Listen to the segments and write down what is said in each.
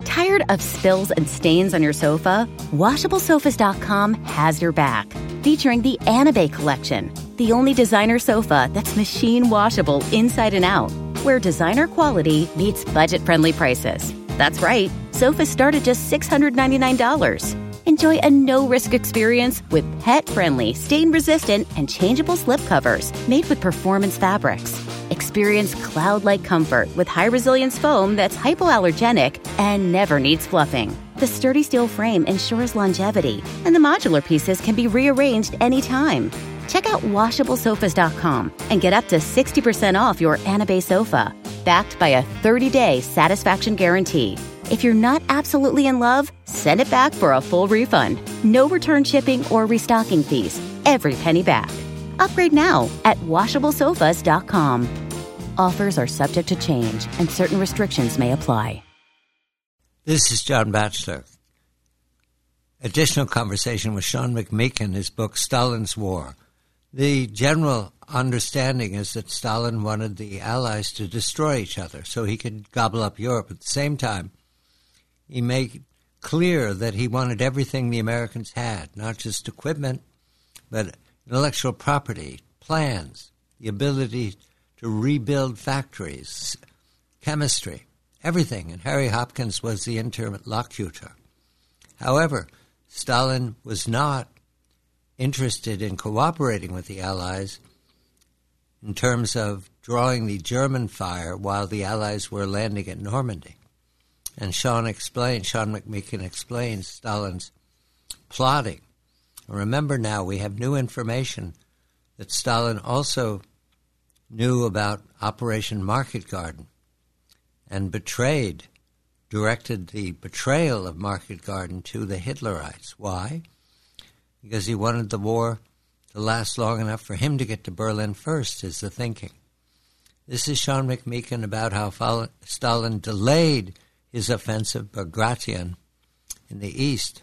Tired of spills and stains on your sofa? WashableSofas.com has your back. Featuring the Anabay collection, the only designer sofa that's machine washable inside and out, where designer quality meets budget-friendly prices. That's right, sofas start at just $699. Enjoy a no-risk experience with pet-friendly, stain-resistant, and changeable slipcovers made with performance fabrics. Experience cloud-like comfort with high-resilience foam that's hypoallergenic and never needs fluffing. The sturdy steel frame ensures longevity, and the modular pieces can be rearranged anytime. Check out WashableSofas.com and get up to 60% off your Anabay sofa, backed by a 30-day satisfaction guarantee. If you're not absolutely in love, send it back for a full refund. No return shipping or restocking fees. Every penny back. Upgrade now at WashableSofas.com. Offers are subject to change, and certain restrictions may apply. This is John Batchelor. Additional conversation with Sean McMeekin, his book, Stalin's War. The general understanding is that Stalin wanted the Allies to destroy each other so he could gobble up Europe. At the same time, he made clear that he wanted everything the Americans had, not just equipment, but intellectual property, plans, the ability to rebuild factories, chemistry, everything. And Harry Hopkins was the interlocutor. However, Stalin was not interested in cooperating with the Allies in terms of drawing the German fire while the Allies were landing at Normandy. And Sean McMeekin explains Stalin's plotting. Remember now, we have new information that Stalin also knew about Operation Market Garden and directed the betrayal of Market Garden to the Hitlerites. Why? Because he wanted the war to last long enough for him to get to Berlin first, is the thinking. This is Sean McMeekin about how Stalin delayed his offensive Bagration in the east,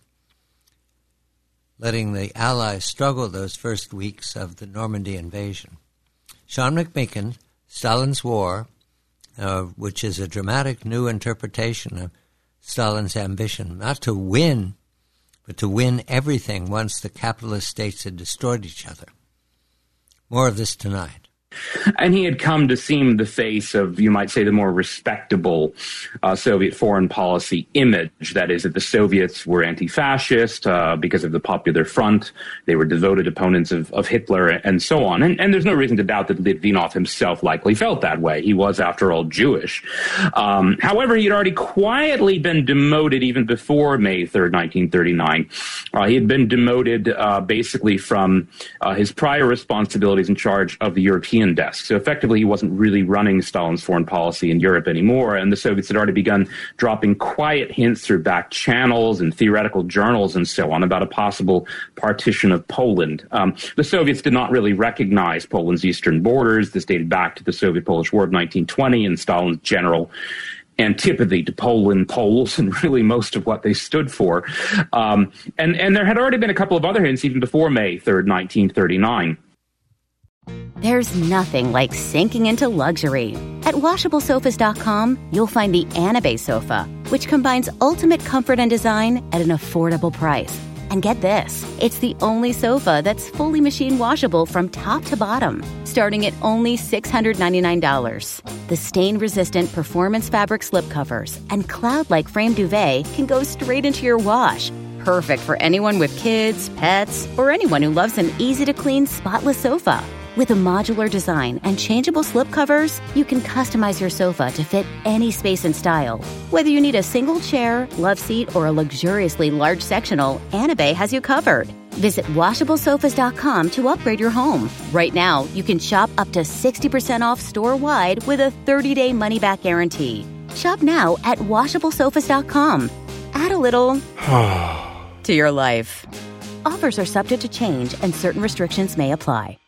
letting the Allies struggle those first weeks of the Normandy invasion. Sean McMeekin, Stalin's War, which is a dramatic new interpretation of Stalin's ambition, not to win, but to win everything once the capitalist states had destroyed each other. More of this tonight. And he had come to seem the face of, you might say, the more respectable Soviet foreign policy image. That is, that the Soviets were anti-fascist because of the Popular Front. They were devoted opponents of Hitler and so on. And there's no reason to doubt that Litvinov himself likely felt that way. He was, after all, Jewish. However, he had already quietly been demoted even before May 3rd, 1939. He had been demoted basically from his prior responsibilities in charge of the European desk. So effectively, he wasn't really running Stalin's foreign policy in Europe anymore, and the Soviets had already begun dropping quiet hints through back channels and theoretical journals and so on about a possible partition of Poland. The Soviets did not really recognize Poland's eastern borders. This dated back to the Soviet-Polish War of 1920 and Stalin's general antipathy to Poland, Poles, and really most of what they stood for. And there had already been a couple of other hints even before May 3rd, 1939. There's nothing like sinking into luxury. At WashableSofas.com, you'll find the Anabay sofa, which combines ultimate comfort and design at an affordable price. And get this, it's the only sofa that's fully machine washable from top to bottom, starting at only $699. The stain-resistant performance fabric slipcovers and cloud-like frame duvet can go straight into your wash. Perfect for anyone with kids, pets, or anyone who loves an easy-to-clean, spotless sofa. With a modular design and changeable slipcovers, you can customize your sofa to fit any space and style. Whether you need a single chair, love seat, or a luxuriously large sectional, Anabay has you covered. Visit WashableSofas.com to upgrade your home. Right now, you can shop up to 60% off store-wide with a 30-day money-back guarantee. Shop now at WashableSofas.com. Add a little to your life. Offers are subject to change and certain restrictions may apply.